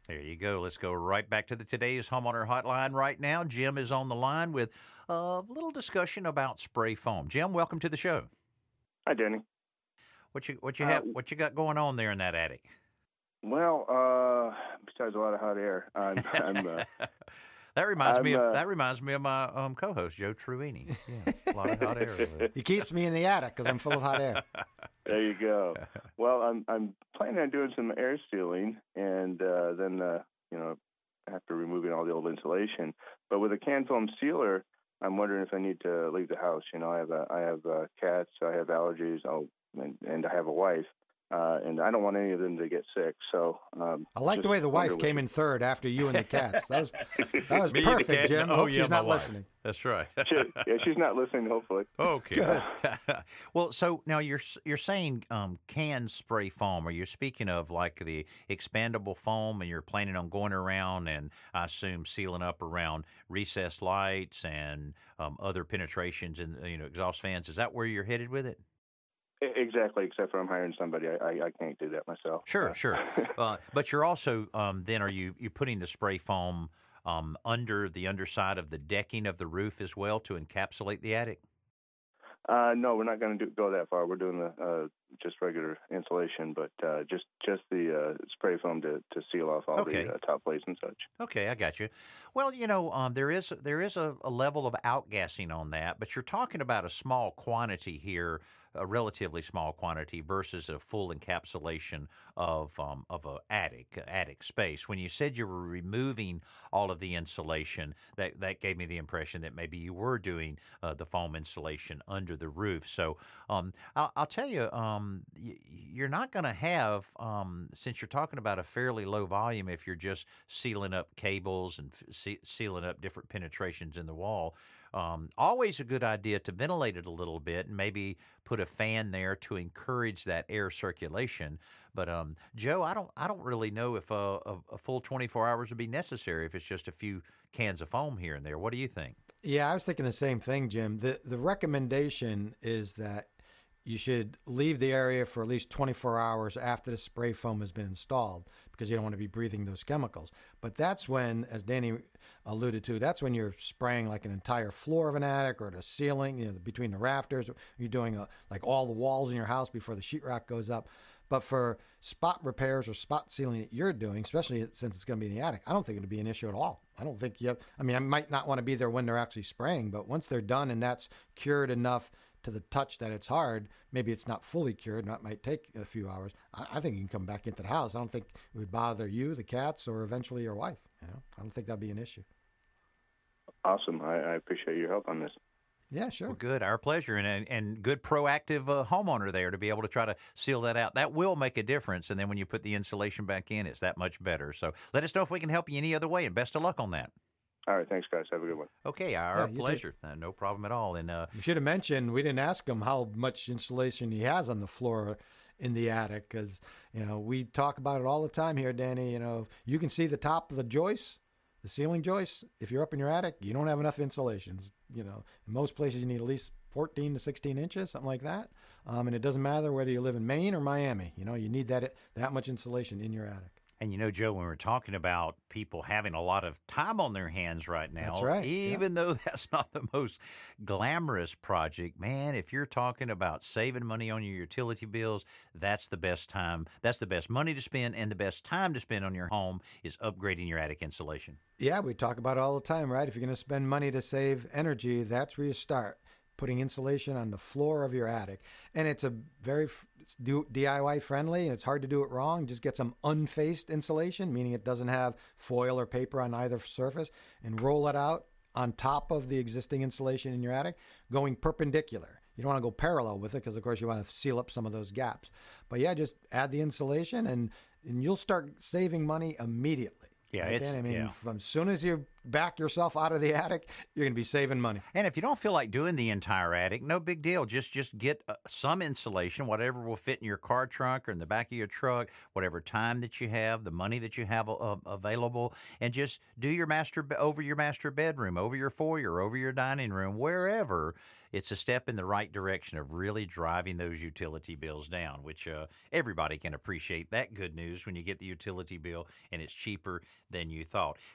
There you go. Let's go right back to the Today's Homeowner Hotline right now. Jim is on the line with a little discussion about spray foam. Jim, welcome to the show. Hi, Danny. What you got going on there in that attic? Well, besides a lot of hot air, That reminds me of my co-host Joe Truini. Yeah, a lot of hot air. He keeps me in the attic because I'm full of hot air. There you go. Well, I'm planning on doing some air sealing, and then after removing all the old insulation. But with a can foam sealer, I'm wondering if I need to leave the house. I have cats, I have allergies, and I have a wife. And I don't want any of them to get sick. So I like the way the wife came in third after you and the cats. That was perfect, Jim. Hope she's not listening. That's right. She's not listening. Hopefully. Okay. Well, so now you're saying can spray foam. Are you speaking of like the expandable foam, and you're planning on going around and I assume sealing up around recessed lights and other penetrations in exhaust fans? Is that where you're headed with it? Exactly, except for I'm hiring somebody. I can't do that myself. Sure. But you're also then are you putting the spray foam under the underside of the decking of the roof as well to encapsulate the attic? No, we're not going to go that far. We're doing the just regular insulation, but just the spray foam to seal off all the top plates and such. Okay, I got you. Well, there is a level of outgassing on that, but you're talking about a small quantity here, a relatively small quantity versus a full encapsulation of a attic space. When you said you were removing all of the insulation, that gave me the impression that maybe you were doing the foam insulation under the roof. So I'll tell you, you're not going to have, since you're talking about a fairly low volume, if you're just sealing up cables and sealing up different penetrations in the wall, always a good idea to ventilate it a little bit and maybe put a fan there to encourage that air circulation. But Joe, I don't really know if a full 24 hours would be necessary if it's just a few cans of foam here and there. What do you think? Yeah, I was thinking the same thing, Jim. The recommendation is that you should leave the area for at least 24 hours after the spray foam has been installed because you don't want to be breathing those chemicals. But that's when, as Danny alluded to, that's when you're spraying like an entire floor of an attic or the ceiling, between the rafters. You're doing like all the walls in your house before the sheetrock goes up. But for spot repairs or spot sealing that you're doing, especially since it's going to be in the attic, I don't think it'll be an issue at all. I don't think I might not want to be there when they're actually spraying, but once they're done and that's cured enough to the touch that it's hard, maybe it's not fully cured, and that might take a few hours. I think you can come back into the house. I don't think it would bother you, the cats, or eventually your wife. I don't think that'd be an issue. Awesome. I appreciate your help on this. Yeah, sure. Well, good. Our pleasure. And good proactive homeowner there to be able to try to seal that out. That will make a difference. And then when you put the insulation back in, it's that much better. So let us know if we can help you any other way, and best of luck on that. All right. Thanks, guys. Have a good one. Okay. Our pleasure. No problem at all. And you should have mentioned, we didn't ask him how much insulation he has on the floor in the attic because, we talk about it all the time here, Danny. You can see the top of the joist, the ceiling joist. If you're up in your attic, you don't have enough insulation. In most places you need at least 14 to 16 inches, something like that. And it doesn't matter whether you live in Maine or Miami. You need that much insulation in your attic. And Joe, when we're talking about people having a lot of time on their hands right now, that's right. Even though that's not the most glamorous project, man, if you're talking about saving money on your utility bills, that's the best time. That's the best money to spend, and the best time to spend on your home is upgrading your attic insulation. Yeah, we talk about it all the time, right? If you're going to spend money to save energy, that's where you start. Putting insulation on the floor of your attic. And it's a very DIY friendly, and it's hard to do it wrong. Just get some unfaced insulation, meaning it doesn't have foil or paper on either surface, and roll it out on top of the existing insulation in your attic, going perpendicular. You don't want to go parallel with it because, of course, you want to seal up some of those gaps. But yeah, just add the insulation, and you'll start saving money immediately. Yeah, right, from as soon as you back yourself out of the attic, you're going to be saving money. And if you don't feel like doing the entire attic, no big deal. Just get some insulation, whatever will fit in your car trunk or in the back of your truck, whatever time that you have, the money that you have available, and just do your over your master bedroom, over your foyer, over your dining room, wherever. It's a step in the right direction of really driving those utility bills down, which everybody can appreciate that good news when you get the utility bill and it's cheaper than you thought.